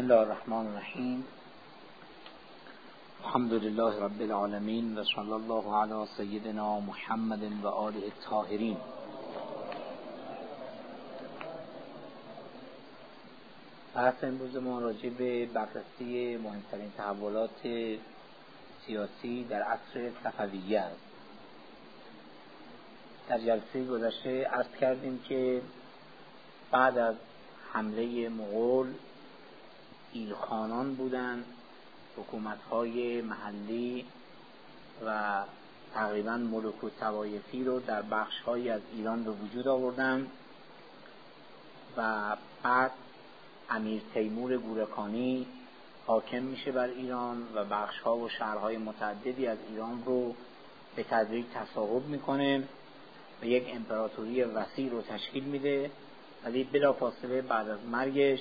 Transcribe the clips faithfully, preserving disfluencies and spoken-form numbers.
الله الرحمن الرحیم. الحمد لله رب العالمین و صلی الله علی سیدنا محمد و آله الطاهرین. بحث امروز ما راجع به بررسی مهمترین تحولات سیاسی در عصر صفویه است. در جلسه گذشته عرض کردیم که بعد از حمله مغول ایلخانان بودند، حکومت‌های محلی و تقریباً ملوک و طوایفی رو در بخش‌هایی از ایران به وجود آوردند و بعد امیر تیمور گورکانی حاکم میشه بر ایران و بخش‌ها و شهرهای متعددی از ایران رو به تدریج تصاحب میکنه و یک امپراتوری وسیع رو تشکیل میده. ولی بلافاصله بعد از مرگش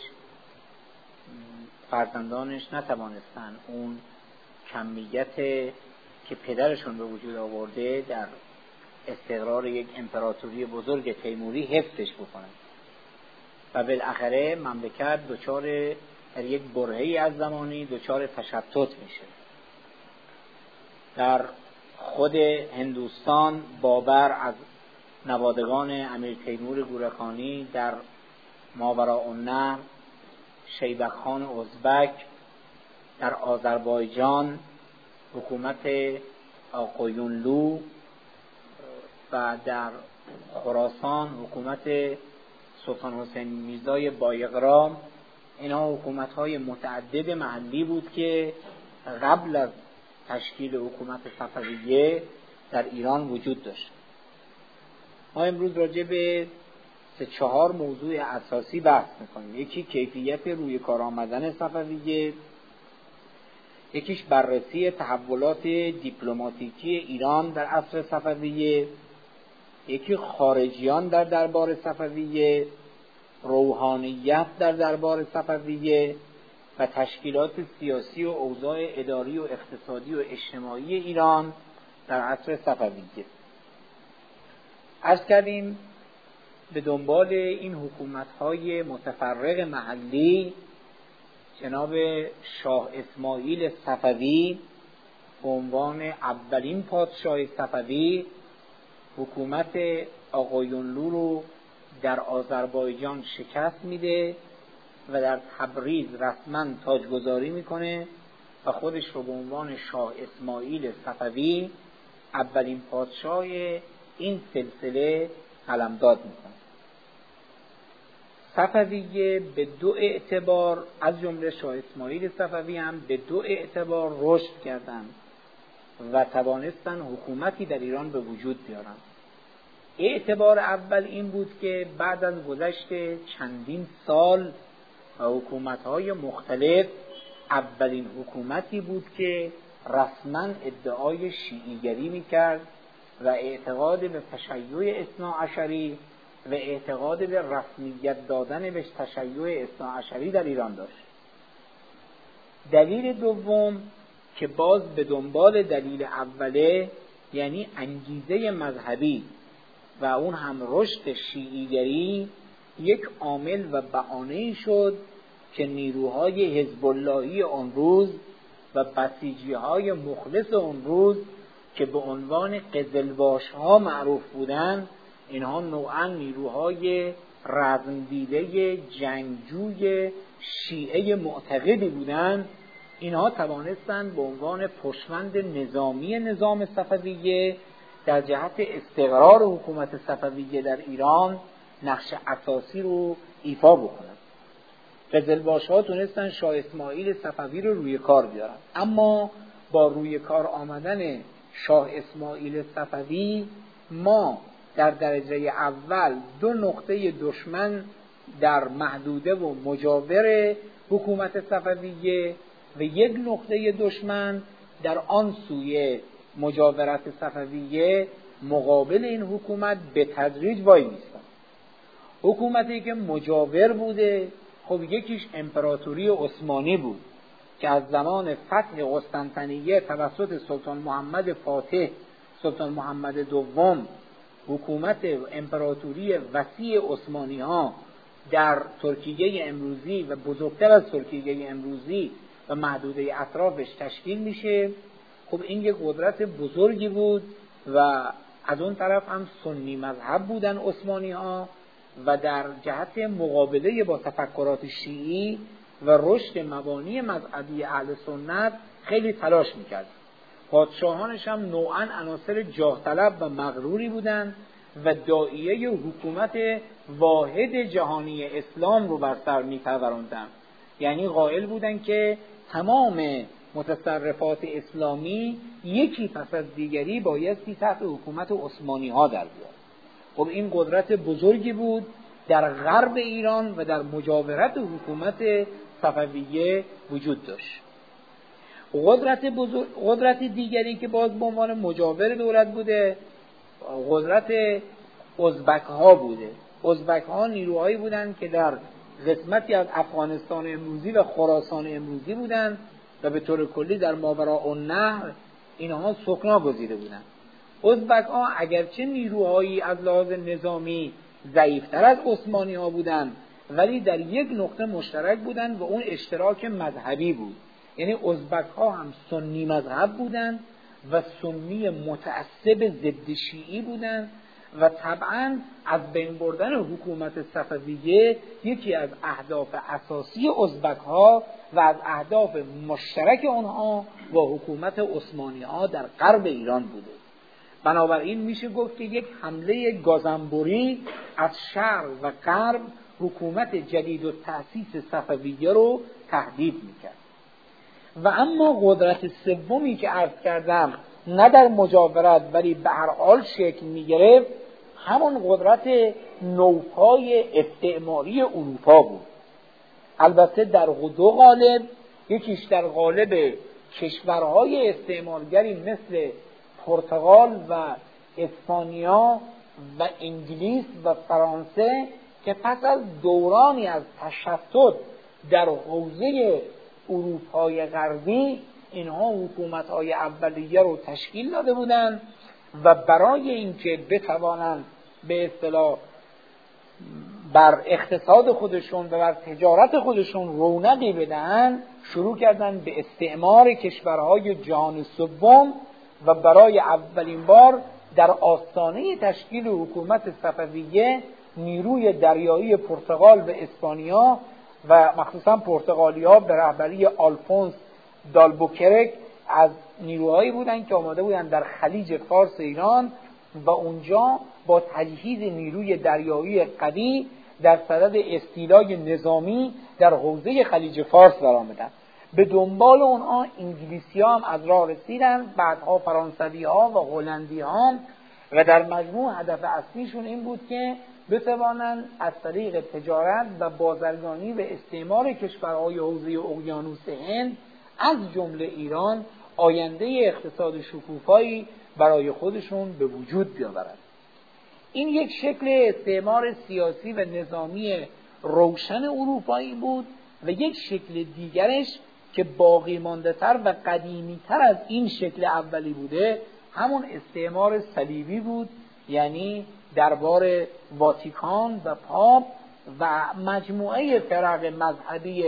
فرزندانش نتوانستن اون کمیت که پدرشون به وجود آورده در استقرار یک امپراتوری بزرگ تیموری حفظش بکنن و بالاخره مملکت دچار در یک برهه‌ای از زمانی دچار تشتت میشه. در خود هندوستان بابر از نوادگان امیر تیمور گورکانی، در ماوراءالنهر شیبک خان ازبک، در آذربایجان حکومت آقایونلو و در خراسان حکومت سلطان حسین میرزای بایقرا. اینا حکومت‌های متعدد محلی بود که قبل از تشکیل حکومت صفویه در ایران وجود داشت. ما امروز راجع به سه چهار موضوع اساسی بحث میکنیم. یکی کیفیت روی کار آمدن صفویه، یکیش بررسی تحولات دیپلماتیکی ایران در عصر صفویه، یکی خارجیان در دربار صفویه، روحانیت در دربار صفویه و تشکیلات سیاسی و اوضاع اداری و اقتصادی و اجتماعی ایران در عصر صفویه. عرض کردیم به دنبال این حکومت‌های متفرق محلی جناب شاه اسماعیل صفوی به عنوان اولین پادشاه صفوی حکومت آقایونلو رو در آذربایجان شکست میده و در تبریز رسما تاجگذاری میکنه و خودش رو به عنوان شاه اسماعیل صفوی اولین پادشاه این سلسله قلمداد میکنه. صفویه به دو اعتبار از جمله شاه اسماعیل صفوی هم به دو اعتبار رشد کردند و توانستن حکومتی در ایران به وجود بیارن. اعتبار اول این بود که بعد از گذشت چندین سال و حکومت‌های مختلف اولین حکومتی بود که رسما ادعای شیعیگری میکرد و اعتقاد به تشیع اثنا عشری و اعتقاد به رسمیت دادن به تشیع اثنا عشری در ایران داشت. دلیل دوم که باز به دنبال دلیل اوله، یعنی انگیزه مذهبی و اون هم رشد شیعیگری، یک عامل و بهانه‌ای شد که نیروهای حزب اللهی آن روز و بسیجی‌های مخلص آن روز که به عنوان قزلباش‌ها معروف بودند، اینها نوعاً نیروهای رزمدیده جنگجوی شیعه معتقدی بودند. اینها توانستند به عنوان پشتوند نظامی نظام صفویه در جهت استقرار حکومت صفویه در ایران نقش اساسی رو ایفا بکنند. قزلباش‌ها تونستن شاه اسماعیل صفوی رو روی کار بیارن، اما با روی کار آمدن شاه اسماعیل صفوی ما در درجه اول دو نقطه دشمن در محدوده و مجاور حکومت صفویه و یک نقطه دشمن در آن سوی مجاورت صفویه مقابل این حکومت به تدریج وای میستن. حکومتی که مجاور بوده، خب یکیش امپراتوری عثمانی بود که از زمان فتح قسطنطنیه توسط سلطان محمد فاتح، سلطان محمد دوم، حکومت امپراتوری وسیع عثمانی ها در ترکیه امروزی و بزرگتر از ترکیه امروزی و محدوده اطرافش تشکیل میشه. خب این یک قدرت بزرگی بود و از اون طرف هم سنی مذهب بودن عثمانی ها و در جهت مقابله با تفکرات شیعی و رشد مبانی مذهبی اهل سنت خیلی تلاش میکرد. پادشاهانش هم نوعاً عناصر جاه طلب و مغروری بودند و داعیه حکومت واحد جهانی اسلام رو بر سر می‌پروراندند. یعنی قائل بودند که تمام متصرفات اسلامی یکی پس از دیگری بایستی تحت حکومت عثمانی ها در بیاد. خب این قدرت بزرگی بود در غرب ایران و در مجاورت حکومت صفویه وجود داشت. قدرت بزرگ، قدرت دیگری که باز به عنوان مجاور دولت بوده قدرت ازبک ها بوده. ازبک ها نیروهایی بودند که در قسمتی از افغانستان امروزی و خراسان امروزی بودند و به طور کلی در ماوراء النهر اینها سکنا گزیده بودند. ازبک ها اگرچه نیروهایی از لحاظ نظامی ضعیفتر از عثمانی ها بودند ولی در یک نقطه مشترک بودند و اون اشتراک مذهبی بود. یعنی ازبک ها هم سنی مذهب بودند و سنی متعصب ضد شیعی بودند و طبعاً از بین بردن حکومت صفویه یکی از اهداف اساسی ازبک ها و از اهداف مشترک آنها با حکومت عثمانی ها در غرب ایران بوده. بنابراین میشه گفت که یک حمله گازنبوری از شرق و غرب حکومت جدید و تأسیس صفویه رو تهدید میکرد. و اما قدرت سومی که عرض کردم نه در مجاورت ولی به هر حال شکل میگرفت همون قدرت نوپای استعماری اروپا بود. البته در دو قالب، یکیش در قالب کشورهای استعمارگری مثل پرتغال و اسپانیا و انگلیس و فرانسه که پس از دورانی از تشتت در حوزه اروپای غربی اینها حکومت‌های اولیه رو تشکیل داده بودند و برای اینکه بتوانند به اصطلاح بر اقتصاد خودشون و بر تجارت خودشون رونقی بدهند شروع کردند به استعمار کشورهای جهان سوم و برای اولین بار در آستانه تشکیل حکومت صفویه نیروی دریایی پرتغال و اسپانیا و مخصوصا پرتغالیا به رهبری آلفونس دالبوکرک از نیروهایی بودند که آماده بودند در خلیج فارس ایران و اونجا با تجهیز نیروی دریایی قوی در صدد استیلای نظامی در حوزه خلیج فارس برآمدند. به دنبال اونها انگلیسی ها هم از راه رسیدند، بعدها فرانسوی ها و هلندی ها، و در مجموع هدف اصلیشون این بود که بتوانند از طریق تجارت و بازرگانی و استعمار کشورهای حوزه اقیانوس هند از جمله ایران آینده اقتصاد شکوفایی برای خودشون به وجود بیاورند. این یک شکل استعمار سیاسی و نظامی روشن اروپایی بود و یک شکل دیگرش که باقی مانده تر و قدیمی تر از این شکل اولی بوده همون استعمار صلیبی بود، یعنی دربار واتیکان و پاپ و مجموعه فرق مذهبی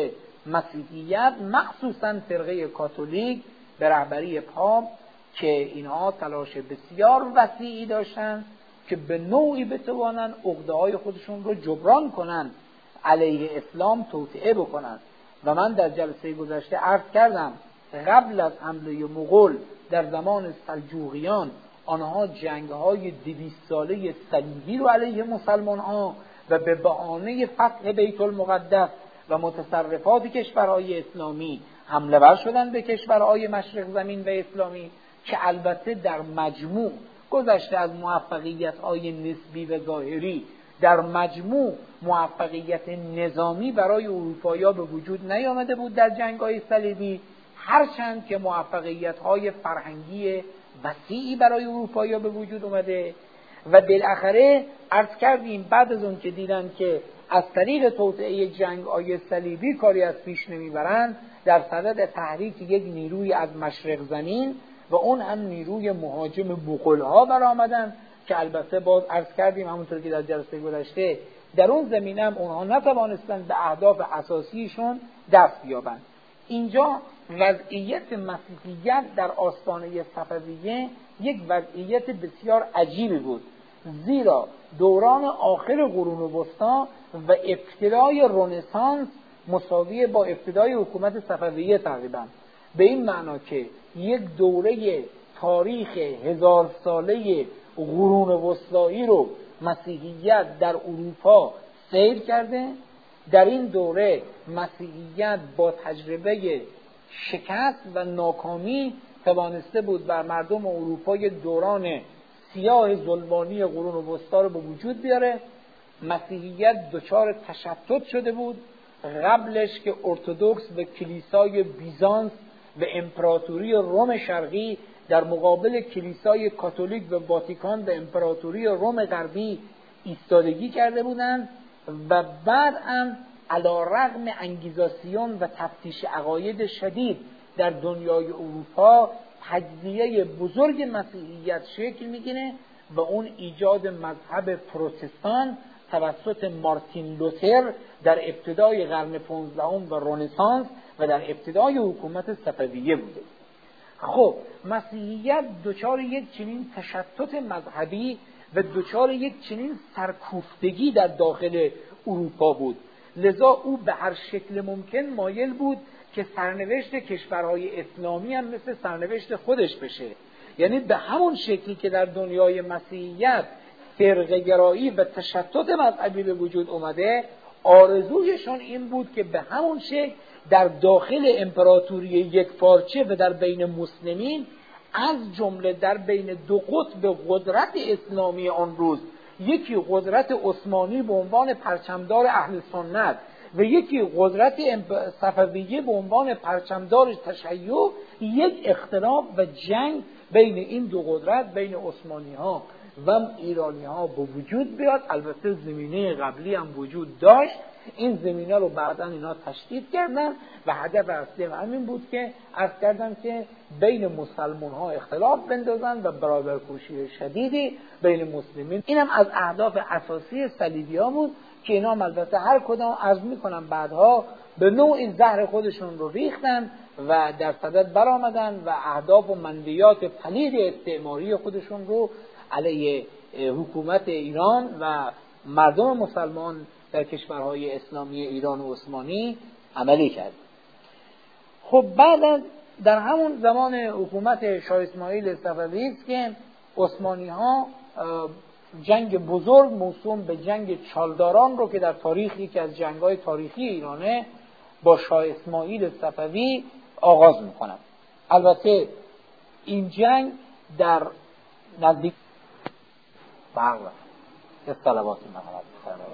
مسیحیت مخصوصاً فرقه کاتولیک به رهبری پاپ که اینها تلاش بسیار وسیعی داشتند که به نوعی بتوانند عقده‌های خودشون رو جبران کنند، علیه اسلام توطئه بکنند. و من در جلسه گذشته عرض کردم قبل از حمله مغول در زمان سلجوقیان آنها جنگ‌های دویست ساله صلیبی رو علیه مسلمان‌ها و به بهانه فتح بیت المقدس و متصرفات کشورهای اسلامی حمله ور شدند به کشورهای مشرق زمین و اسلامی که البته در مجموع گذشته از موفقیت‌های نسبی و ظاهری در مجموع موفقیت نظامی برای اروپایی‌ها به وجود نیامده بود در جنگ‌های صلیبی، هرچند که موفقیت‌های فرهنگی وسیعی برای اروپایی‌ها به وجود اومده و بالاخره عرض کردیم بعد از اون که دیدن که از طریق توطئه جنگ‌های صلیبی کاری از پیش نمیبرند در صدد تحریک یک نیروی از مشرق زمین و اون هم نیروی مهاجم مغول‌ها برآمدن که البته باز عرض کردیم همونطور که در جلسه گذشته در اون زمینه هم اونها نتوانستند به اهداف اساسیشون دست بیابند. اینجا وضعیت مسیحیت در آستانه صفویه یک وضعیت بسیار عجیبی بود، زیرا دوران آخر قرون وسطی و ابتدای رنسانس مساوی با ابتدای حکومت صفویه تقریبا، به این معنا که یک دوره تاریخ هزار ساله قرون وسطایی رو مسیحیت در اروپا سیر کرده. در این دوره مسیحیت با تجربه شکست و ناکامی توانسته بود بر مردم اروپا یک دوران سیاه ظلمانی قرون وسطا رو به وجود بیاره. مسیحیت دچار تشتت شده بود. قبلش که ارتدوکس به کلیسای بیزانس و امپراتوری روم شرقی در مقابل کلیسای کاتولیک و واتیکان و امپراتوری روم غربی ایستادگی کرده بودند و بعد هم علی‌رغم انگیزاسیون و تفتیش عقاید شدید در دنیای اروپا تجزیه بزرگ مسیحیت شکل میگیره و اون ایجاد مذهب پروتستان توسط مارتین لوتر در ابتدای قرن پانزدهم و رنسانس و در ابتدای حکومت صفویه بوده. خب مسیحیت دچار یک چنین تشتت مذهبی و دچار یک چنین سرکوفتگی در داخل اروپا بود، لذا او به هر شکل ممکن مایل بود که سرنوشت کشورهای اسلامی هم مثل سرنوشت خودش بشه. یعنی به همون شکلی که در دنیای مسیحیت فرقه گرایی و تشتت مذهبی به وجود اومده، آرزویشون این بود که به همون شکل در داخل امپراتوری یکپارچه و در بین مسلمین، از جمله در بین دو قطب قدرت اسلامی آن روز، یکی قدرت عثمانی به عنوان پرچمدار اهل سنت و یکی قدرت صفویه به عنوان پرچمدار تشیع، یک اختلاف و جنگ بین این دو قدرت، بین عثمانی ها و ایرانی ها به وجود بیاد. البته زمینه قبلی هم وجود داشت، این زمینه رو بعداً اینا تشدید کردن و هدف اصلی همین بود که عرض کردم که بین مسلمان ها اختلاف بندازن و برابرکوشی شدیدی بین مسلمین. اینم از اهداف اساسی صلیبی ها بود که اینا البته هر کدام عرض میکنم بعدها به نوعی زهر خودشون رو ریختن و در صدد برآمدن و اهداف و منویات پلید استعماری خودشون رو علیه حکومت ایران و مردم مسلمان در کشورهای اسلامی ایران و عثمانی عملی کرد. خب بعد در همون زمان حکومت شاه اسماعیل صفوی است که عثمانی ها جنگ بزرگ موسوم به جنگ چالداران رو که در تاریخ یکی از جنگ‌های تاریخی ایرانه با شاه اسماعیل صفوی آغاز میکنند. البته این جنگ در نزدیک بله صلوات محمد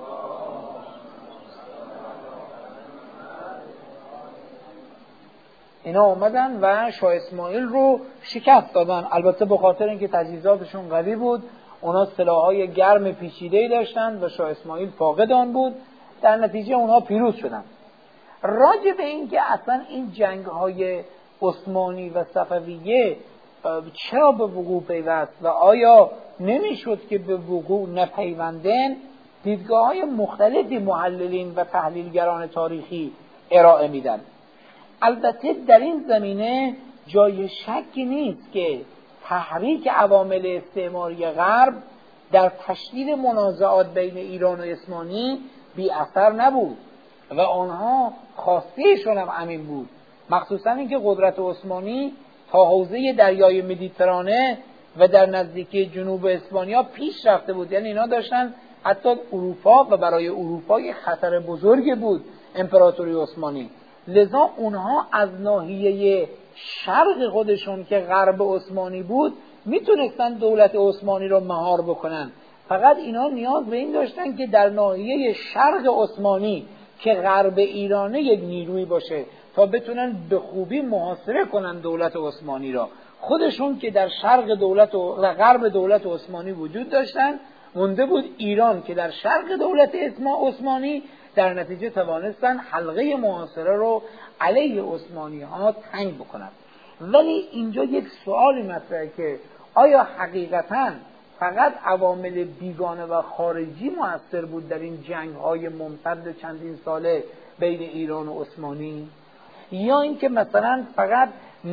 اینا اومدن و شاه اسماعیل رو شکست دادن. البته به خاطر اینکه تجهیزاتشون قوی بود، اونا سلاح‌های گرم پیچیده‌ای داشتن و شاه اسماعیل فاقد آن بود، در نتیجه اونها پیروز شدن. راجع به اینکه اصلا این جنگ‌های عثمانی و صفویه چرا به وقوع پیوست و آیا نمیشد که به وقوع نپیوندن، دیدگاه‌های مختلفی محللین و تحلیلگران تاریخی ارائه میدن. البته در این زمینه جای شکی نیست که تحریک عوامل استعماری غرب در تشدید منازعات بین ایران و عثمانی بی اثر نبود و آنها خواستهشون هم همین بود، مخصوصا اینکه قدرت عثمانی تا حوزه دریای مدیترانه و در نزدیکی جنوب اسپانیا پیش رفته بود. یعنی اینا داشتن حتی اروپا و برای اروپا یک خطر بزرگی بود امپراتوری عثمانی، لذا اونها از ناحیه شرق خودشون که غرب عثمانی بود میتونستن دولت عثمانی رو مهار بکنن، فقط اینا نیاز به این داشتن که در ناحیه شرق عثمانی که غرب ایرانه یک نیروی باشه تا بتونن به خوبی محاصره کنن دولت عثمانی را. خودشون که در شرق دولت و غرب دولت عثمانی وجود داشتن، مونده بود ایران که در شرق دولت عثمانی، در نتیجه توانستن حلقه محاصره رو علیه عثمانی ها تنگ بکنن. ولی اینجا یک سوالی مطرحه که آیا حقیقتاً فقط عوامل بیگانه و خارجی مؤثر بود در این جنگ‌های ممتد چندین ساله بین ایران و عثمانی، یا اینکه مثلا فقط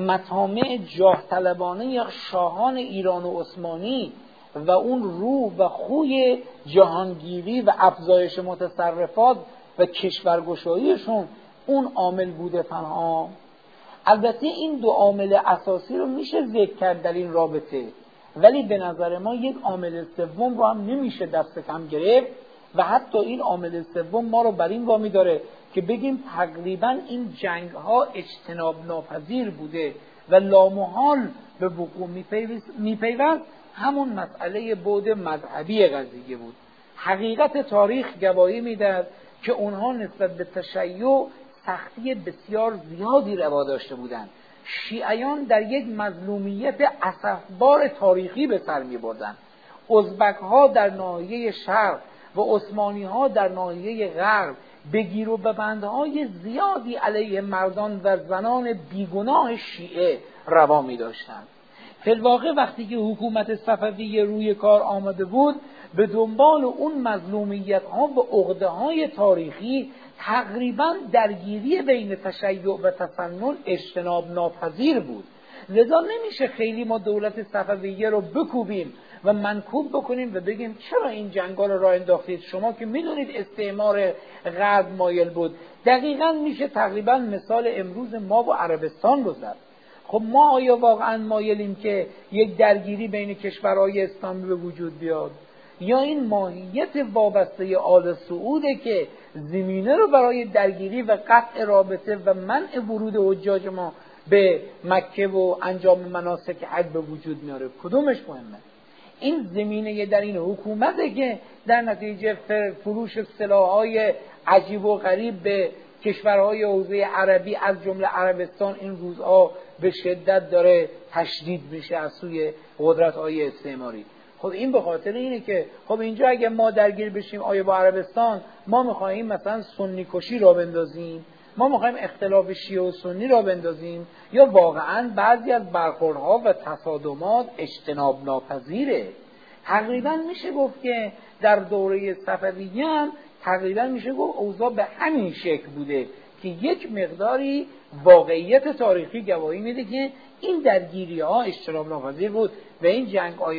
مطامع جاه طلبانه یا شاهان ایران و عثمانی و اون روح و خوی جهانگیری و افزایش متصرفات و کشورگشاییشون اون عامل بوده تنها. البته این دو عامل اساسی رو میشه ذکر کرد در این رابطه، ولی به نظر ما یک عامل سوم رو هم نمیشه دست کم گرفت و حتی این عامل سوم ما رو بر این وامی داره که بگیم تقریبا این جنگ ها اجتناب ناپذیر بوده و لامحال به وقوع میپیوست. همون مسئله بعد مذهبی قضیه بود. حقیقت تاریخ گواهی میدهد که اونها نسبت به تشیع سختی بسیار زیادی روا داشته بودند. شیعیان در یک مظلومیت اسفبار تاریخی به سر می بردند. ازبک ها در ناحیه شرق و عثمانی ها در ناحیه غرب بگیر و ببندهای زیادی علیه مردان و زنان بیگناه شیعه روا می داشتند. فی الواقع وقتی که حکومت صفویه روی کار آمده بود، به دنبال اون مظلومیت ها و عقده های تاریخی تقریبا درگیری بین تشیع و تسنن اجتناب ناپذیر بود. لذا نمیشه خیلی ما دولت صفویه رو بکوبیم و منکوب بکنیم و بگیم چرا این جنگا رو راه انداختید، شما که میدونید استعمار غرب مایل بود. دقیقاً میشه تقریبا مثال امروز ما و عربستان گذاشت. خب ما آیا واقعا مایلیم که یک درگیری بین کشورهای اسلامی به وجود بیاد، یا این ماهیت وابسته آل سعوده که زمینه رو برای درگیری و قطع رابطه و منع ورود حجاج ما به مکه و انجام مناسک حج به وجود میاره؟ کدومش مهمه؟ این زمینه در این حکومته که در نتیجه فروش سلاح‌های عجیب و غریب به کشورهای حوزه عربی از جمله عربستان این روزها به شدت داره تشدید میشه از سوی قدرت‌های استعماری. خب این به خاطر اینه که خب اینجا اگه ما درگیر بشیم، آیا با عربستان ما میخواهیم مثلا سنی کشی را بندازیم، ما میخوایم اختلاف شیعه و سنی را بندازیم، یا واقعا بعضی از برخوردها و تصادمات اجتناب ناپذیره؟ تقریبا میشه گفت که در دوره صفویه هم تقریبا میشه گفت اوضاع به همین شکل بوده که یک مقداری واقعیت تاریخی گواهی میده که این درگیری ها اجتناب ناپذیر بود و این جنگ های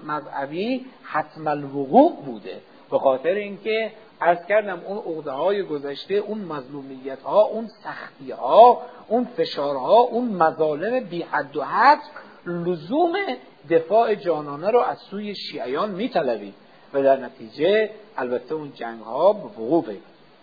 مذهبی حتم الوقوع بوده، به خاطر اینکه عرض کردم اون عقده های گذشته، اون مظلومیت ها، اون سختی ها، اون فشارها، اون مظالم بی حد و حد لزوم دفاع جانانه رو از سوی شیعیان میطلبید و در نتیجه البته اون جنگ ها به وقوع پیوست.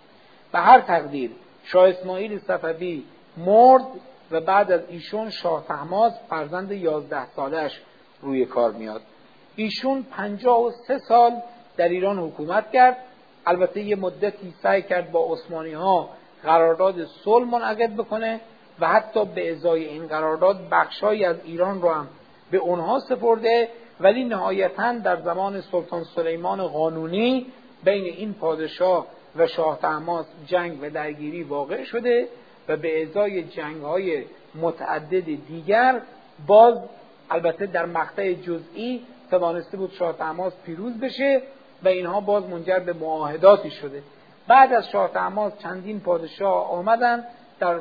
به هر تقدیر شاه اسماعیل صفوی مرد و بعد از ایشون شاه طهماسب فرزند یازده سالش روی کار میاد. ایشون پنجاه و سه سال در ایران حکومت کرد. البته یه مدتی سعی کرد با عثمانی ها قرارداد صلح منعقد بکنه و حتی به ازای این قرارداد بخشایی از ایران رو هم به اونها سپرده، ولی نهایتاً در زمان سلطان سلیمان قانونی بین این پادشاه و شاه طهماسب جنگ و درگیری واقع شده و به ازای جنگ‌های متعدد دیگر باز البته در مقطع جزئی توانسته بود شاه طهماسب پیروز بشه و اینها باز منجر به معاهداتی شده. بعد از شاه طهماسب چندین پادشاه آمدن در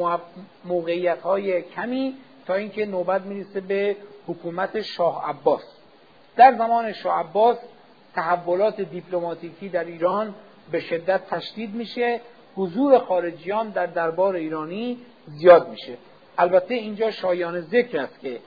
موقعیت‌های کمی تا اینکه نوبت میرسه به حکومت شاه عباس. در زمان شاه عباس تحولات دیپلماتیکی در ایران به شدت تشدید میشه، حضور خارجیان در دربار ایرانی زیاد میشه. البته اینجا شایان ذکر است که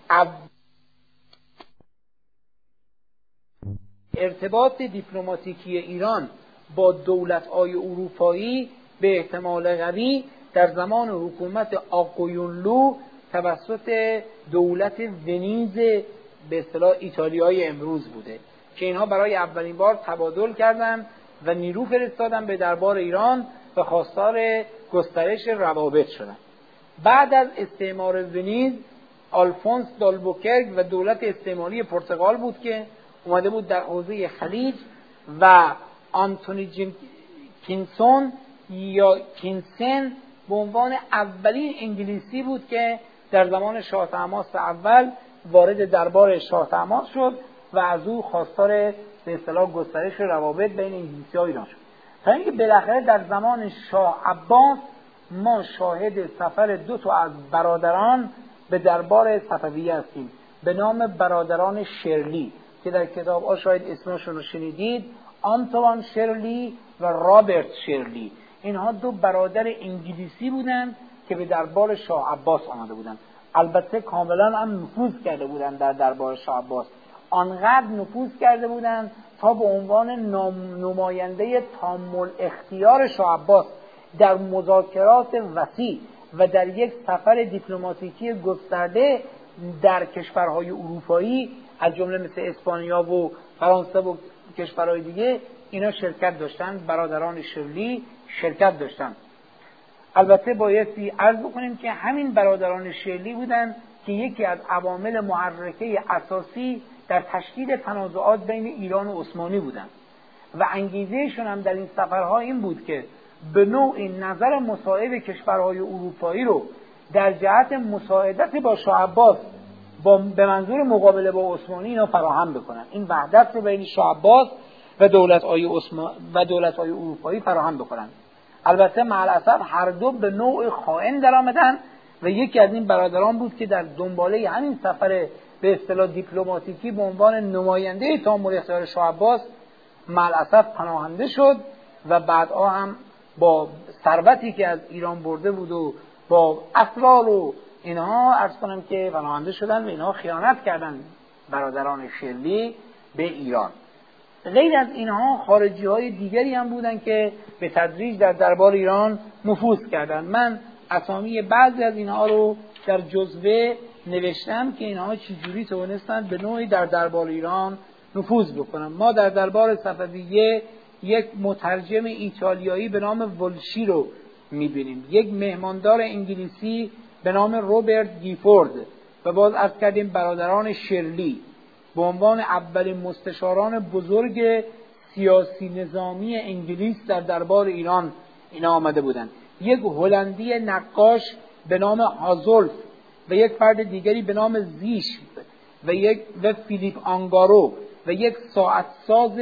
ارتباط دیپلماتیکی ایران با دولت‌های اروپایی به احتمال قوی در زمان حکومت آقویونلو توسط دولت ونیز به اصطلاح ایتالیای امروز بوده که اینها برای اولین بار تبادل کردند و نیرو فرستادن به دربار ایران و خواستار گسترش روابط شدند. بعد از استعمار ونیز آلفونس دالبوکرک و دولت استعماری پرتغال بود که اومده بود در حوزه خلیج و آنتونی کینسون یا کینسن به عنوان اولین انگلیسی بود که در زمان شاه طهماسب اول وارد دربار شاه طهماسب شد و از او خواستار به اصطلاح گسترش روابط بین انگلیسی ها ایران شد. تا اینکه بالاخره در زمان شاه عباس ما شاهد سفر دو تا از برادران به دربار صفویه هستیم به نام برادران شرلی که در کتاب ها شاید اسمشون رو شنیدید، آنتوان شرلی و رابرت شرلی. اینها دو برادر انگلیسی بودند که به دربار شاه عباس آمده بودند. البته کاملا هم نفوذ کرده بودند در دربار شاه عباس، آنقدر نفوذ کرده بودند تا به عنوان نماینده تام الاختیار شاه عباس در مذاکرات وسیع و در یک سفر دیپلماتیکی گسترده در کشورهای اروپایی از جمله مثل اسپانیا و فرانسه و کشورهای دیگه اینا شرکت داشتن. برادران شرلی شرکت داشتن. البته بایستی عرض بکنیم که همین برادران شرلی بودن که یکی از عوامل محرکه اساسی در تشکیل تنازعات بین ایران و عثمانی بودند و انگیزهشون هم در این سفرها این بود که به نوعی نظر مساعد کشورهای اروپایی رو در جهت مساعدت با شاه عباس با به منظور مقابله با عثمانی اینا فراهم بکنن، این وحدت رو بین شاه عباس و دولت‌های عثمان و دولت‌های اروپایی فراهم بکنن. البته مع الاسف هر دو به نوع خائن در آمدن و یکی از این برادران بود که در دنباله همین سفر به اصطلاح دیپلماتیکی به عنوان نماینده تام الاختیار شاه عباس مع الاسف پناهنده شد و بعدها هم با ثروتی که از ایران برده بود و با اسرار و اینها عرض کنم که پناهنده شدن و اینها خیانت کردن برادران شرلی به ایران. غیر از اینها خارجی های دیگری هم بودن که به تدریج در دربار ایران نفوذ کردند. من اسامی بعضی از اینها رو در جزوه نوشتم که اینها چجوری توانستند به نوعی در دربار ایران نفوذ بکنن. ما در دربار صفویه یک مترجم ایتالیایی به نام ولشی رو میبینیم، یک مهماندار انگلیسی به نام روبرت گیفورد و باز از کردیم برادران شرلی به عنوان اولین مستشاران بزرگ سیاسی نظامی انگلیس در دربار ایران اینا آمده بودند. یک هلندی نقاش به نام هازولف و یک فرد دیگری به نام زیش و یک و فیلیپ آنگارو و یک ساعت ساز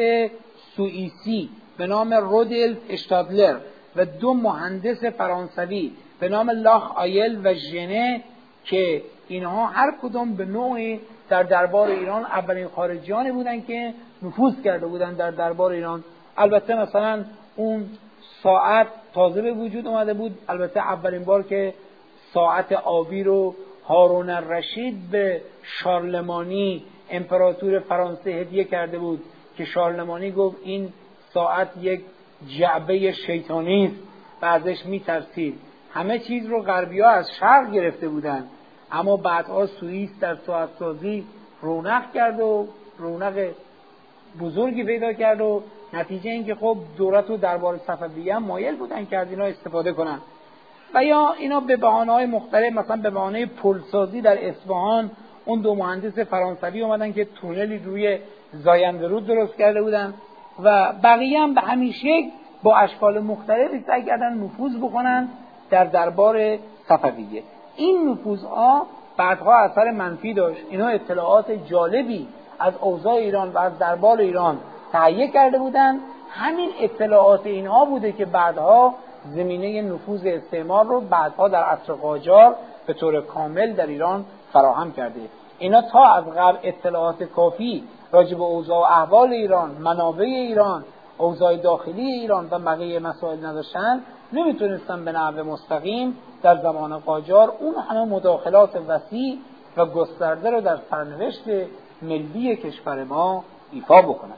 سوئیسی به نام رودلف اشتادلر و دو مهندس فرانسوی به نام لاخ آیل و ژنه که اینها هر کدوم به نوعی در دربار ایران اولین خارجیانی بودند که نفوذ کرده بودند در دربار ایران. البته مثلا اون ساعت تازه به وجود اومده بود، البته اولین بار که ساعت آبی رو هارون الرشید به شارلمانی امپراتور فرانسه هدیه کرده بود که شارلمانی گفت این ساعت یک جعبه شیطانی است و ازش میترسید. همه چیز رو غربی‌ها از شرق گرفته بودند، اما بعدها سوئیس در ساعت سازی رونق کرد و رونق بزرگی پیدا کرد و نتیجه این که خب دولت و دربار صفویه هم مایل بودن که از اینا استفاده کنن و یا اینا به بهانه‌های مختلف، مثلا به بهانه پلسازی در اصفهان اون دو مهندس فرانسوی اومدن که تونلی روی زاینده رود درست کرده بودن و بقیه هم به همین شکل با اشکال مختلفی سعی کردن نفوذ بکنن در دربار صفویه. این نفوذها بعدها اثر منفی داشت. اینا اطلاعات جالبی از اوضاع ایران و از دربار ایران تهیه کرده بودند. همین اطلاعات اینها بوده که بعدها زمینه نفوذ استعمار رو بعدها در عصر قاجار به طور کامل در ایران فراهم کرده. اینا تا از قبل اطلاعات کافی راجع به اوضاع و احوال ایران، منابع ایران، اوضاع داخلی ایران و بقیه مسائل نداشتن، نمیتونستن به نحو مستقیم در زمان قاجار اون همه مداخلات وسیع و گسترده رو در سرنوشت ملی کشور ما ایفا بکنن.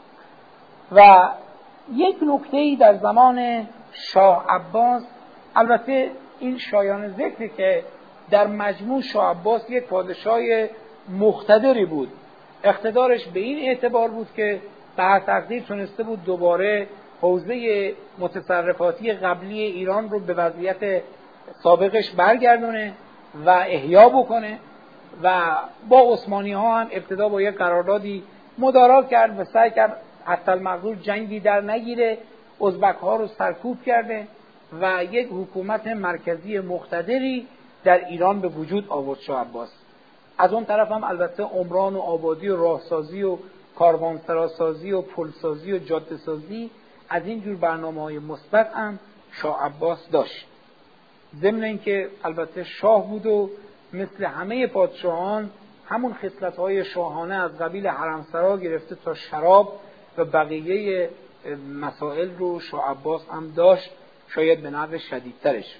و یک نکته‌ای در زمان شاه عباس، البته این شایان ذکر که در مجموع شاه عباس یک پادشاه مقتدری بود. اقتدارش به این اعتبار بود که به هر تقدیر تونسته بود دوباره حوزه متصرفاتی قبلی ایران رو به وضعیت سابقش برگردونه و احیا بکنه و با عثمانی ها هم ابتدا با یک قراردادی مدارا کرد و سعی کرد حتی المقدور جنگی در نگیره، ازبک ها رو سرکوب کرده و یک حکومت مرکزی مقتدری در ایران به وجود آورد شاه عباس. از اون طرف هم البته عمران و آبادی و راهسازی و کاروانسراسازی و پلسازی و جاده سازی، از این جور برنامه‌های مثبت هم شاه عباس داشت. ضمن اینکه البته شاه بود و مثل همه پادشاهان همون خصلت‌های شاهانه از قبیل حرمسرا گرفته تا شراب و بقیه مسائل رو شاه عباس هم داشت، شاید به نحو شدیدترش.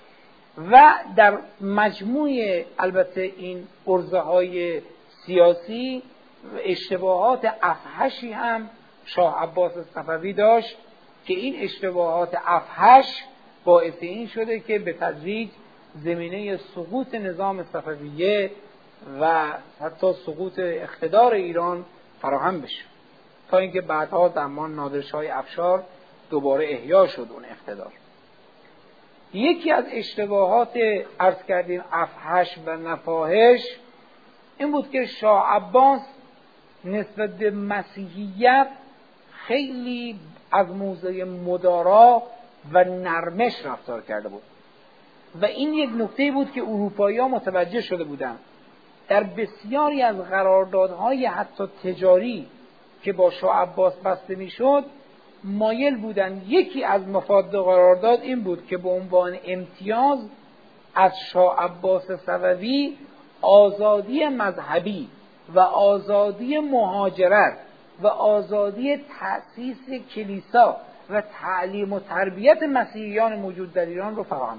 و در مجموع البته این عرضه‌های سیاسی اشتباهات افحشی هم شاه عباس صفوی داشت که این اشتباهات افحش باعث این شده که به تدریج زمینه سقوط نظام صفویه و حتی سقوط اقتدار ایران فراهم بشه، تا اینکه بعدها زمان نادرشاه افشار دوباره احیا شد اون اقتدار. یکی از اشتباهات عرض کردیم افحش و نفاحش این بود که شاه عباس نسبت به مسیحیت خیلی از موضع مدارا و نرمش رفتار کرده بود و این یک نکته بود که اروپایی‌ها متوجه شده بودند. در بسیاری از قراردادهای حتی تجاری که با شاه عباس بسته میشد مایل بودند یکی از مفاد قرارداد این بود که به عنوان امتیاز از شاه عباس صفوی آزادی مذهبی و آزادی مهاجرت و آزادی تأسیس کلیسا و تعلیم و تربیت مسیحیان موجود در ایران رو فراهم.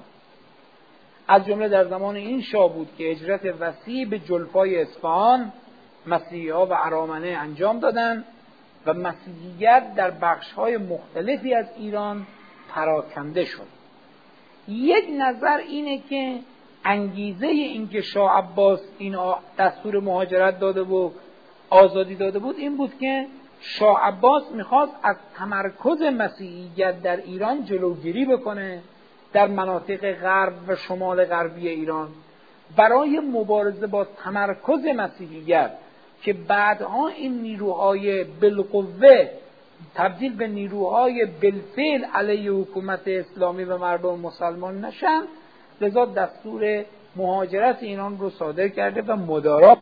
از جمله در زمان این شاه بود که هجرت وسیع به جلفای اصفهان مسیحی‌ها و ارامنه انجام دادند و مسیحیت در بخش‌های مختلفی از ایران پراکنده شد. یک نظر اینه که انگیزه این که شاه عباس این دستور مهاجرت داده و آزادی داده بود این بود که شاه عباس میخواست از تمرکز مسیحیت در ایران جلوگیری بکنه در مناطق غرب و شمال غربی ایران، برای مبارزه با تمرکز مسیحیت که بعدها این نیروهای بالقوه تبدیل به نیروهای بالفعل علیه حکومت اسلامی و مردم مسلمان نشن، لذا دستور مهاجرت ایران رو صادر کرده و مدارا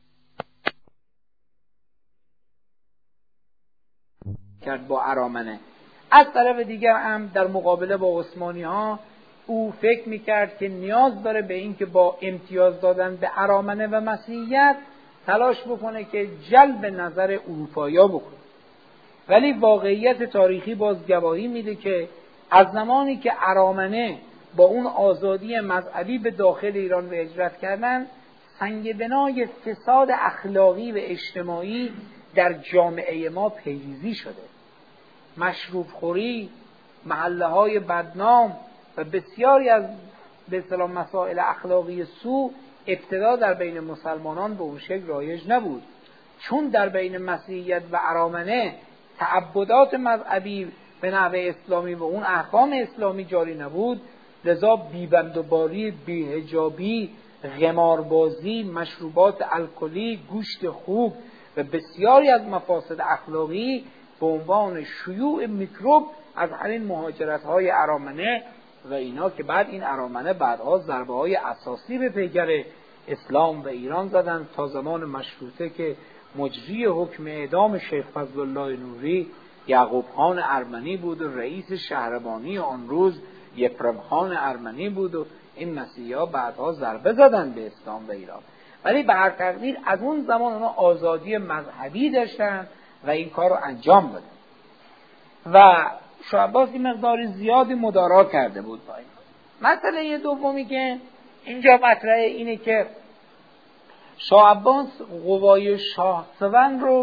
کرد با ارامنه. از طرف دیگر هم در مقابله با عثمانی ها او فکر میکرد که نیاز داره به این که با امتیاز دادن به ارامنه و مسیحیت تلاش بکنه که جلب نظر اروپایی‌ها بکنه، ولی واقعیت تاریخی باز گواهی میده که از زمانی که ارامنه با اون آزادی مذهبی به داخل ایران به هجرت کردن، سنگ بنای فساد اخلاقی و اجتماعی در جامعه ما پیریزی شده. مشروب خوری، محله های بدنام و بسیاری از به اصطلاح مسائل اخلاقی سو ابتدا در بین مسلمانان به اون شکل رایج نبود، چون در بین مسیحیت و ارامنه تعبدات مذهبی به نحو اسلامی و اون احکام اسلامی جاری نبود، لذا بیبندوباری، بی‌حجابی، قماربازی، مشروبات الکلی، گوشت خوب و بسیاری از مفاسد اخلاقی به عنوان شیوع میکروب از همین مهاجرت‌های ارامنه و اینا که بعد این ارامنه بعدها ضربه‌های اساسی به پیکر اسلام و ایران زدن تا زمان مشروطه که مجری حکم اعدام شیخ فضلالله نوری یعقوب خان ارمنی بود و رئیس شهربانی آن روز یپرم خان ارمنی بود و این مسیحی‌ها بعدها ضربه زدن به اسلام و ایران. ولی به هر تقدیر از اون زمان اونا آزادی مذهبی داشتن و این کار رو انجام دادن و شاه عباس این مقدار زیادی مدارا کرده بود با این. مسئله دومی که اینجا مطرحه اینه که شاه عباس قوای شاهسوند رو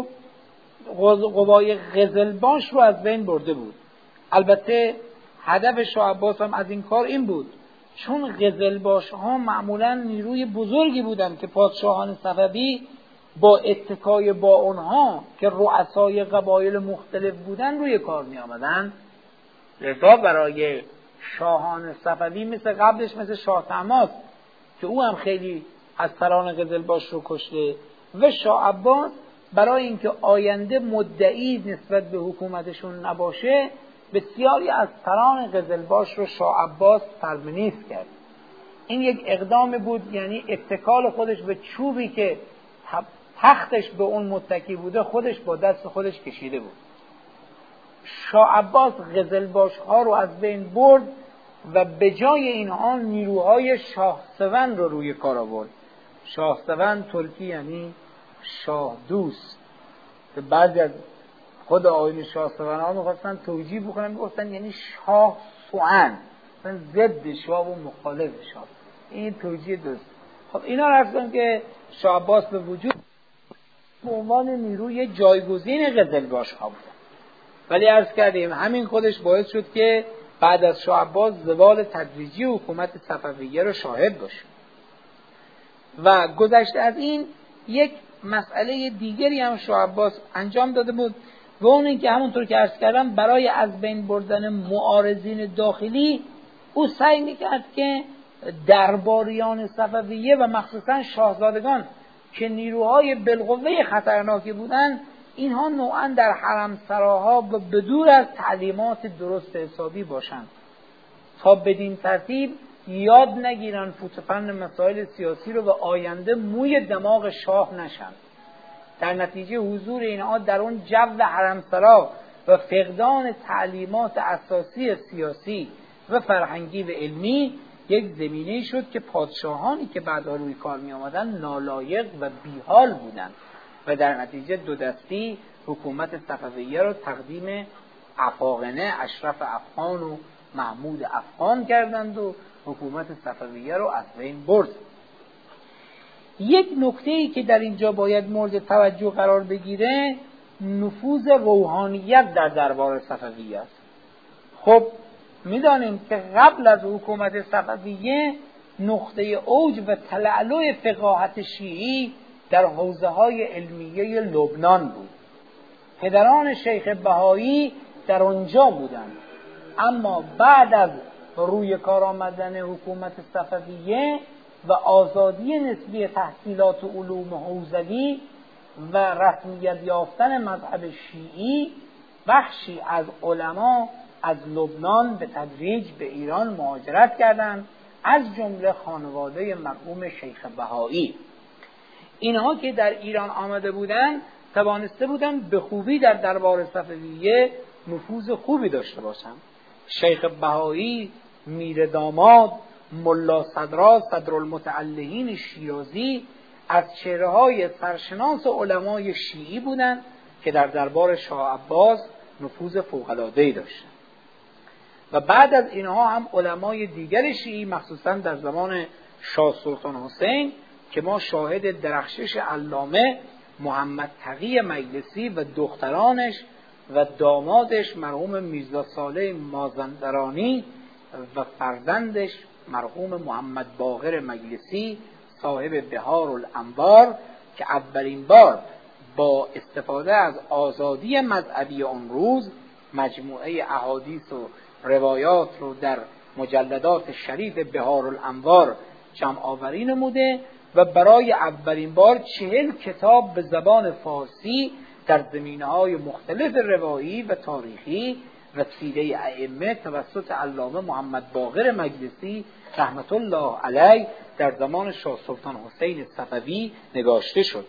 قوای قزلباش رو از بین برده بود. البته هدف شاه عباس هم از این کار این بود چون قزلباش ها معمولا نیروی بزرگی بودن که پادشاهان صفوی با اتکای با اونها که رؤسای قبایل مختلف بودن روی کار می آمدن، لذا برای شاهان صفوی مثل قبلش مثل شاه طهماسب که او هم خیلی از سران قزلباش رو کشته و شاه عباس برای اینکه آینده مدعی نسبت به حکومتشون نباشه بسیاری از سران قزلباش رو شاه عباس ترمینیست کرد این یک اقدام بود، یعنی اتکال خودش به چوبی که تختش به اون متکی بوده خودش با دست خودش کشیده بود. شاه عباس قزلباش ها رو از بین برد و به جای اینها نیروهای شاه سوند رو روی کار آورد. شاه سوند ترکی یعنی شاه دوست. بعضی از خود آیین شاه سوند ها میخواستن توجیه بکنن، میگفتن یعنی شاه سوند، مثلا ضد شاه و مخالف شاه. این توجیه دوست. خب اینا رفتن که شاه عباس به وجود به عنوان نیروی جایگزین قزلباش ها بود. ولی عرض کردیم همین خودش باعث شد که بعد از شاه عباس زوال تدریجی حکومت صفویه رو شاهد باشیم. و گذشته از این یک مسئله دیگری هم شاه عباس انجام داده بود و اون این که همونطور که عرض کردم برای از بین بردن معارضین داخلی او سعی میکرد که درباریان صفویه و مخصوصا شاهزادگان که نیروهای بالقوه خطرناکی بودند، اینها نوعا در حرم سراها و بدور از تعلیمات درست حسابی باشند تا بدین ترتیب یاد نگیرن فوتفن مسائل سیاسی رو و آینده موی دماغ شاه نشن. در نتیجه حضور اینها در اون جو حرم سرا و فقدان تعلیمات اساسی سیاسی و فرهنگی و علمی یک زمینه شد که پادشاهانی که بعدها روی کار می آمدن نالایق و بیحال بودند و در نتیجه دو دستی حکومت صفویه رو تقدیم افاقنه اشرف افغان و محمود افغان کردند و حکومت صفویه رو از بین برد. یک نکته‌ای که در اینجا باید مورد توجه قرار بگیره نفوذ روحانیت در دربار صفویه است. خب میدانیم که قبل از حکومت صفویه نقطه اوج و تلألؤ فقاهت شیعی در حوزه‌های علمیه لبنان بود. پدران شیخ بهایی در آنجا بودند، اما بعد از روی کار آمدن حکومت صفویه و آزادی نسبی تحصیلات و علوم حوزوی و رسمیت یافتن مذهب شیعی، بخشی از علما از لبنان به تدریج به ایران مهاجرت کردند، از جمله خانواده مرحوم شیخ بهایی. اینها که در ایران آمده بودند توانسته بودند به خوبی در دربار صفویه نفوذ خوبی داشته باشند. شیخ بهایی میر داماد، ملا صدرا صدرالمتعلهین شیرازی از چهره‌های سرشناس علمای شیعی بودند که در دربار شاه عباس نفوذ فوق‌العاده‌ای داشتند. و بعد از اینها هم علمای دیگر شیعی مخصوصا در زمان شاه سلطان حسین که ما شاهد درخشش علامه محمد تقی مجلسی و دخترانش و دامادش مرحوم میرزا صالح مازندرانی و فرزندش مرحوم محمد باقر مجلسی صاحب بهار الانوار که اولین بار با استفاده از آزادی مذهبی اون روز مجموعه احادیث و روایات رو در مجلدات شریف بهار الانوار جمع آوری نموده و برای اولین بار چهل کتاب به زبان فارسی در زمینه‌های مختلف روایی و تاریخی و سیره ائمه توسط علامه محمد باقر مجلسی رحمت الله علیه در زمان شاه سلطان حسین صفوی نگاشته شد.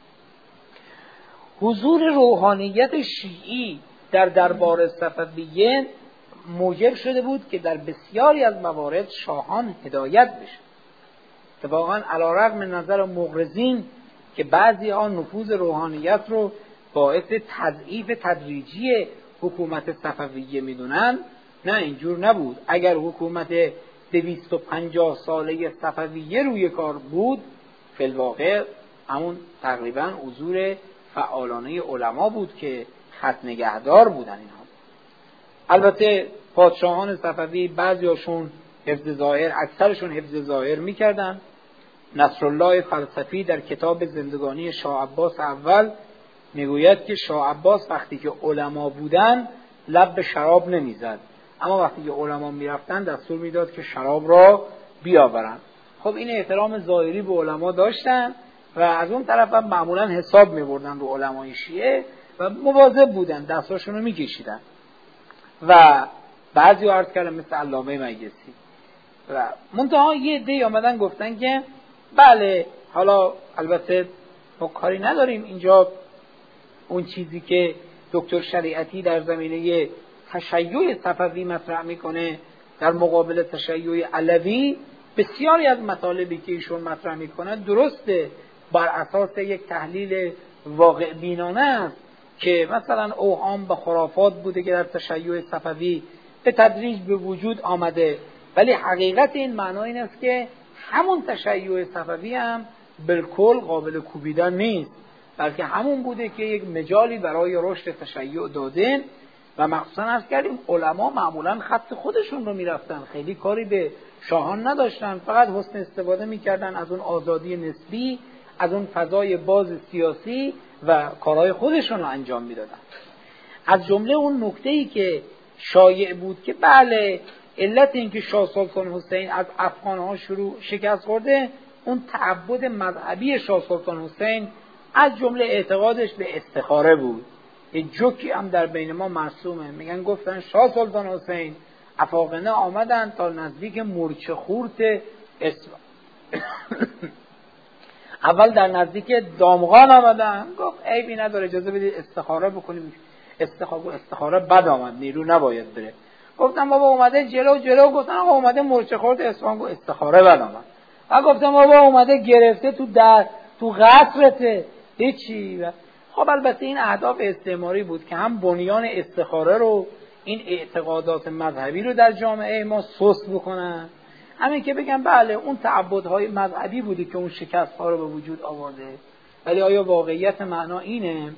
حضور روحانیت شیعی در دربار صفویه موجب شده بود که در بسیاری از موارد شاهان هدایت بشه. اتفاقاً علی‌رغم نظر مغرضین که بعضی ها نفوذ روحانیت رو باعث تضعیف تدریجی حکومت صفویه میدونن، نه اینجور نبود. اگر حکومت دویست و پنجاه ساله صفویه روی کار بود، فی الواقع همون تقریبا حضور فعالانه علما بود که خط نگهدار بودن اینها. البته پادشاهان صفوی بعضیاشون حفظ ظاهر، اکثرشون حفظ ظاهر میکردن. نصرالله فلسفی در کتاب زندگانی شاه عباس اول میگوید که شاه عباس وقتی که علما بودن لب به شراب نمیزد، اما وقتی که علما میرفتن دستور میداد که شراب را بیاورن. خب این احترام ظاهری به علما داشتن و از اون طرف هم معمولا حساب میبردن رو علمای شیعه و مواظب بودن، دستاشون رو میکشیدن. و بعضی عرض کردن مثل علامه مجلسی و منتها یه عده آمدن گفتن که بله حالا البته ما کاری نداریم، اینجا اون چیزی که دکتر شریعتی در زمینه تشیع صفوی مطرح میکنه در مقابل تشیع علوی، بسیاری از مطالبی که ایشون مطرح میکنه درسته، بر اساس یک تحلیل واقع بینانه است که مثلا اوهام و خرافات بوده که در تشیع صفوی به تدریج به وجود آمده، ولی حقیقت این معنا این است که همون تشیع صفوی هم بالکل قابل کوبیدن نیست، بلکه همون بوده که یک مجالی برای رشد تشیع دادن و مخصوصا عرض کردیم علما معمولا خط خودشون رو میرفتن، خیلی کاری به شاهان نداشتن، فقط حسن استفاده میکردن از اون آزادی نسبی، از اون فضای باز سیاسی و کارهای خودشون رو انجام میدادن. از جمله اون نکته‌ای که شایع بود که بله علت این که شاه سلطان حسین از افغان‌ها شروع شکست خورده، اون تعبد مذهبی شاه سلطان حسین از جمله اعتقادش به استخاره بود. یه جوکی هم در بین ما مرسومه، میگن گفتن شاه سلطان حسین افاقنه آمدن تا نزدیک مورچه خورت اسم اول در نزدیک دامغان آمدن، گفت عیبی نداره اجازه بدید استخاره بکنیم. استخاره استخاره بد آمد، نیرو نباید بره. گفتم بابا اومده جلو جلو، گفتن آقا اومده مورچه خورد اصفهان، گفت استخاره بد آمد. و گفتم بابا اومده گرفته تو در تو قصرته هیچی. خب البته این اهداف استعماری بود که هم بنیان استخاره رو، این اعتقادات مذهبی رو در جامعه ما سست بکنن، همین که بگن بله اون تعبدهای مذهبی بودی که اون شکست ها رو به وجود آورده. ولی آیا واقعیت معنا اینه؟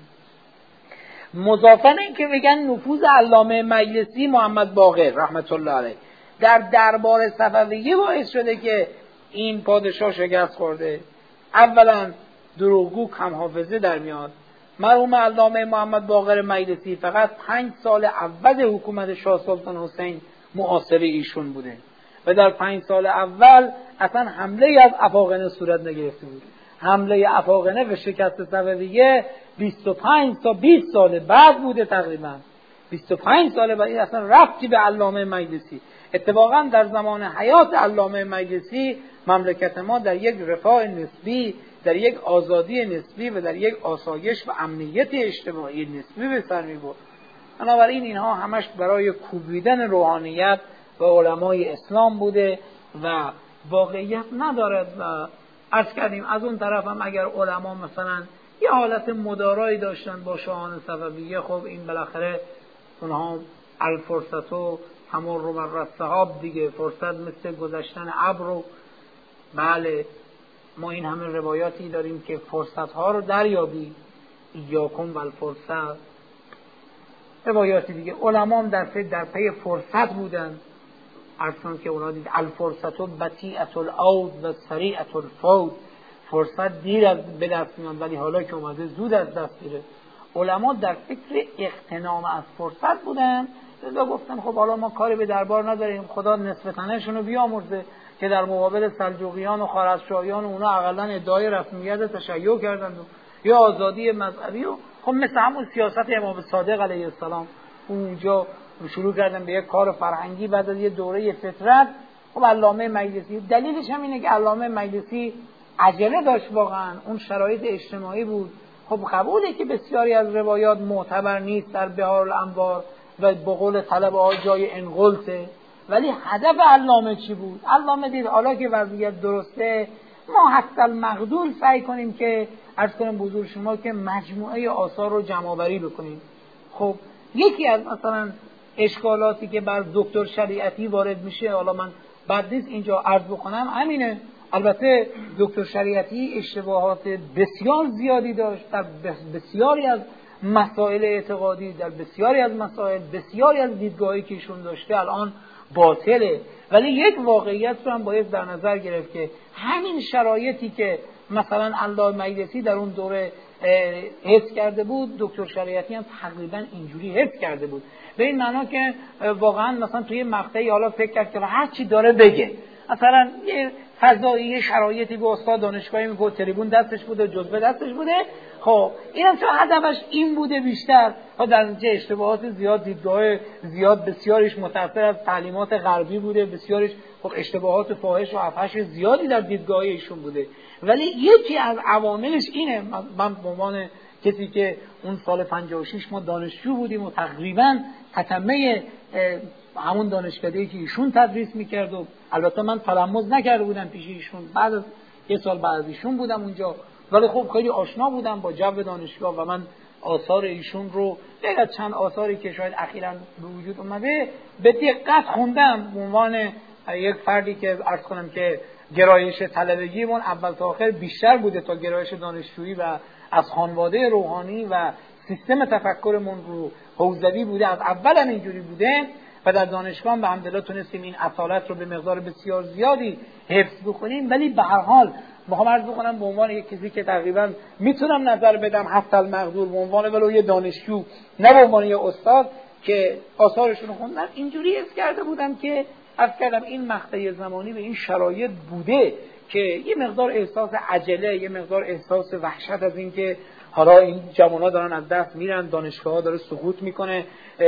مضافن این که بگن نفوذ علامه مجلسی محمد باقر رحمت الله علیه در دربار صفویه باعث شده که این پادشاه شکست خورده. اولا دروغگو کم حافظه در میاد. مرحوم علامه محمد باقر مجلسی فقط پنج سال اول حکومت شاه سلطان حسین معاصر ایشون بوده و در پنج سال اول اصلا حمله از افاقنه صورت نگرفته بود. حمله افاقنه به شکست صفویه بیست و پنج تا بیست سال بعد بوده، تقریبا بیست و پنج سال بعد. این اصلا ربطی به علامه مجلسی. اتفاقا در زمان حیات علامه مجلسی مملکت ما در یک رفاه نسبی، در یک آزادی نسبی و در یک آسایش و امنیت اجتماعی نسبی به سر می‌برد. بنابراین اینها همش برای کوبیدن روحانیت و علمای اسلام بوده و واقعیت ندارد. و عرض کردیم از اون طرف هم اگر علما مثلا یه حالت مدارایی داشتن با شاهان صفویه، خب این بالاخره اونها الفرصت و همون رو مر السحاب دیگه، فرصت مثل گذشتن ابر و بله ما این همه روایاتی داریم که فرصت ها رو دریابی، ایاکم و الفرصت، روایاتی دیگه. علما هم در پی در پی فرصت بودن، ارسان که اونا دید الفرصت و بطیعت العود و سریعت الفوت، فرصت دیر از به دست میاد ولی حالا که اومده زود از دست میره. علما در فکر اغتنام از فرصت بودن، لذا گفتن خب حالا ما کاری به دربار نداریم، خدا نصف تنه‌شون رو بیامرزه که در مقابل سلجوقیان و خوارزمشاهیان و اونا اقلا ادعای رسمیت تشیع کردند و یا آزادی مذهبی و خب مثل همون سیاست امام صادق علیه السلام اونجا شروع کردن به یک کار فرهنگی بعد از یه دوره فترت. خب علامه مجلسی دلیلش هم اینه که علامه مجلسی عجله داشت، واقعا اون شرایط اجتماعی بود. خب قبوله که بسیاری از روایات معتبر نیست در بهار الانوار و به قول طلبه ها جای انقلته، ولی هدف علامه چی بود؟ علامه دید حالا که وضعیت درسته ما حتی المقدور سعی کنیم که عرض کنم بزرگ شما که مجموعه آثار رو جمع‌آوری بکنیم. خب یکی از مثلا اشکالاتی که بر دکتر شریعتی وارد میشه، حالا من بعد نیست اینجا عرض بکنم، همینه. البته دکتر شریعتی اشتباهات بسیار زیادی داشت در بسیاری از مسائل اعتقادی، در بسیاری از مسائل، بسیاری از دیدگاهی که ایشون داشته الان باطله، ولی یک واقعیت رو هم باید در نظر گرفت که همین شرایطی که مثلا علامه مجلسی در اون دوره حفظ کرده بود، دکتر شریعتی هم تقریبا اینجوری حفظ کرده بود، به این معنا که واقعا مثلا توی مقطعی حالا فکر کرد که هر چی داره بگه، مثلا یه فضایی شرایطی به استاد دانشگاهی میگفت، تریبون دستش بوده، جزبه دستش بوده. خب اینم چون هدفش این بوده بیشتر، ها در نتیجه اشتباهات زیاد، دیدگاه زیاد، بسیارش متأثر از تعلیمات غربی بوده، بسیارش خب اشتباهات فاحش و افحش زیادی در دیدگاه ایشون بوده. ولی یکی از عواملش اینه، من به عنوان کسی که اون سال پنجاه و شش ما دانشجو بودیم و تقریبا تتمه همون دانشکده‌ای که ایشون تدریس میکرد و البته من تلمذ نکرده بودم پیش ایشون، بعد از یه سال بعد از ایشون بودم اونجا، ولی خب خیلی آشنا بودم با جو دانشگاه و من آثار ایشون رو غیر از چند آثاری که شاید اخیراً به وجود اومده به دقت خوندم. به عنوان یک فردی که عرض کنم که گرایش طلبگیمون اول تا آخر بیشتر بوده تا گرایش دانشجویی و از خانواده روحانی و سیستم تفکرمون رو حوزوی بوده، از اول هم اینجوری بوده و در دانشگاه به حمدالله تونستیم این اصالت رو به مقدار بسیار زیادی حفظ بکنیم. ولی به هر حال میخوام عرض بکنم به عنوان یک کسی که تقریبا میتونم نظر بدم حتی المقدور، به عنوان ولو یه دانشجو نه به عنوان یه استاد که آثارشون رو خوندم، اینجوری حس کرده بودم که عرض کردم این مقطع زمانی به این شرایط بوده که یه مقدار احساس عجله، یه مقدار احساس وحشت از این که حالا این جوان‌ها دارن از دست میرن، دانشگاه‌ها داره سقوط میکنه،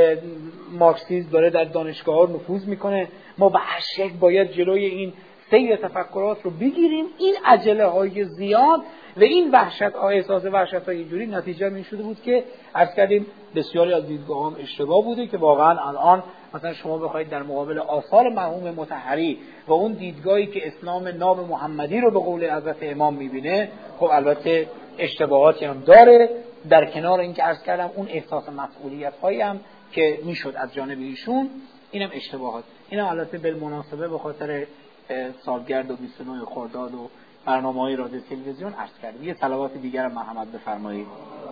مارکسیسم داره در دانشگاه‌ها نفوذ میکنه، ما به هر شکل باید جلوی این سیر تفکرات رو بگیریم. این عجله های زیاد و این وحشت های احساس وحشت های اینجوری نتیجه این شده بود که عرض کردیم بسیاری از دیدگاه هم اشتباه بوده که واقعا الان مثلا شما بخواید در مقابل آثار مرحوم مطهری و اون دیدگاهی که اسلام ناب محمدی رو به قول حضرت امام میبینه، خب البته اشتباهاتی هم داره، در کنار این که عرض کردم اون احساس مسئولیت هایی هم که میشد از جانب ایشون، اینم اشتباهات. اینم البته بالمناسبه به خاطر سالگرد و بیست و نه خرداد و برنامه‌های رادیو تلویزیون عرض کردم. یه صلوات دیگر مرحمت بفرمایید.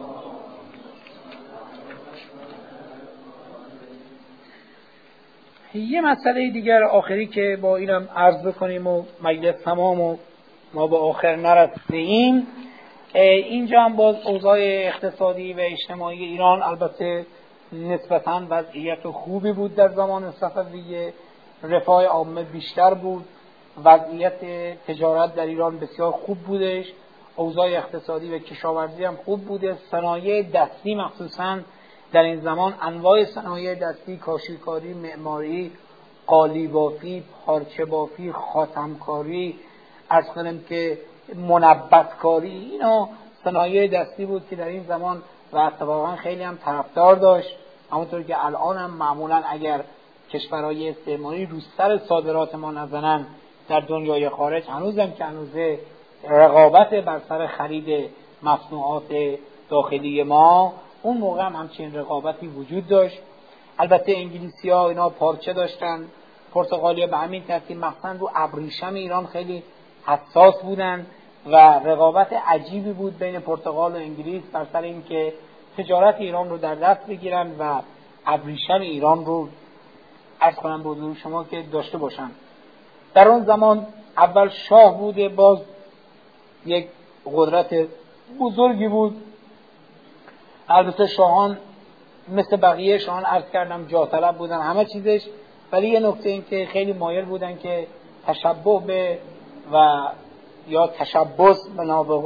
یه مسئله دیگر آخری که با اینم عرض بکنیم و مجلس تمام و ما به آخر نرسیدیم، اینجا هم باز اوضاع اقتصادی و اجتماعی ایران البته نسبتاً وضعیت خوبی بود در زمان صفویه، رفاه عامه بیشتر بود، وضعیت تجارت در ایران بسیار خوب بودش، اوضاع اقتصادی و کشاورزی هم خوب بوده، صنایع دستی مخصوصاً در این زمان انواع صنایع دستی، کاشیکاری، معماری، قالی بافی، پارچه بافی، خاتمکاری، از کنم که منبتکاری، اینا صنایع دستی بود که در این زمان و اتفاقا خیلی هم طرفدار داشت. همونطور که الان هم معمولا اگر کشورهای استعماری رو سر صادرات ما نزنن در دنیای خارج، هنوزم که هنوزه رقابت بر سر خرید مصنوعات داخلی ما، اون موقع هم همچین رقابتی وجود داشت. البته انگلیسی ها اینا پارچه داشتن، پرتغالی ها به همین ترتیب مثلا رو ابریشم ایران خیلی حساس بودن و رقابت عجیبی بود بین پرتغال و انگلیس بر سر این که تجارت ایران رو در دست بگیرن و ابریشم ایران رو عرض کنم به حضور شما که داشته باشن. در اون زمان اول شاه بوده، باز یک قدرت بزرگی بود. البته شاهان مثل بقیه شاهان عرض کردم جاه طلب بودن همه چیزش، ولی یه نکته این که خیلی مایل بودن که تشبه به و یا تشبث بنا به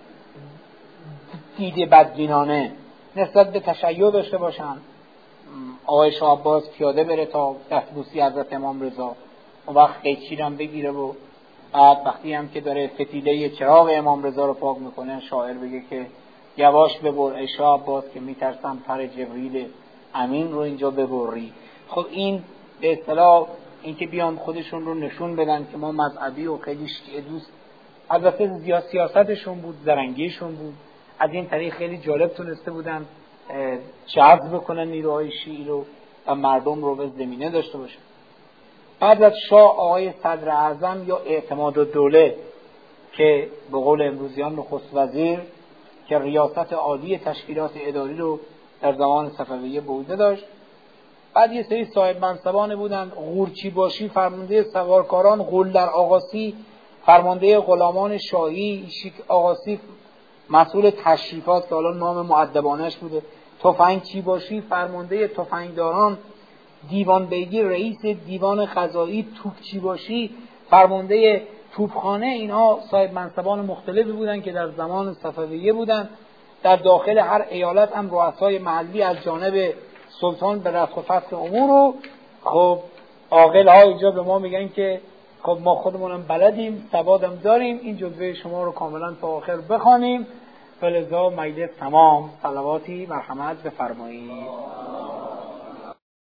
دید بدبینانه نسبت به تشیع داشته باشن. آقای شاه عباس پیاده بره تا دستبوسی حضرت امام رضا، اون وقت قیچی هم بگیره و بعد وقتی هم که داره فتیله چراغ امام رضا رو پاک میکنه شاعر بگه که یواش ببر ای شاه عباس که میترسم پر جبریل امین رو اینجا ببری. خب این به اصطلاح این که بیان خودشون رو نشون بدن که ما مذهبی و خیلی شیعه دوست، البته زیاد سیاستشون بود، زرنگیشون بود، از این طریق خیلی جالب تونسته بودن جذب بکنن نیروهای شیعی رو و مردم رو به زمینه داشته باشن. بعد از شاه آقای صدر اعظم یا اعتماد الدوله که به قول امروزیان نخست وزیر که ریاست عالی تشکیلات اداری رو در زمان صفویه به عهده داشت. بعد یه سری صاحب منصبان بودن، غورچی باشی فرمانده سوارکاران، قلدر آقاسی فرمانده غلامان شاهی، شیک آقاسی مسئول تشریفات که حالا نام مؤدبانش بوده، تفنگ چی باشی فرمانده تفنگداران، دیوان بیگی رئیس دیوان قضایی، توپ چی باشی فرمانده توپخانه اینها صاحب منصبان مختلفی بودن که در زمان صفویه بودن. در داخل هر ایالت هم رؤسای محلی از جانب سلطان به رفع و فصل امور رو خب عاقل ها اینجا به ما میگن که خب ما خودمونم بلدیم، سوادم داریم، این جزوه شما رو کاملا تا آخر بخوانیم. فلذا مجلس تمام. صلواتی مرحمت بفرمایید.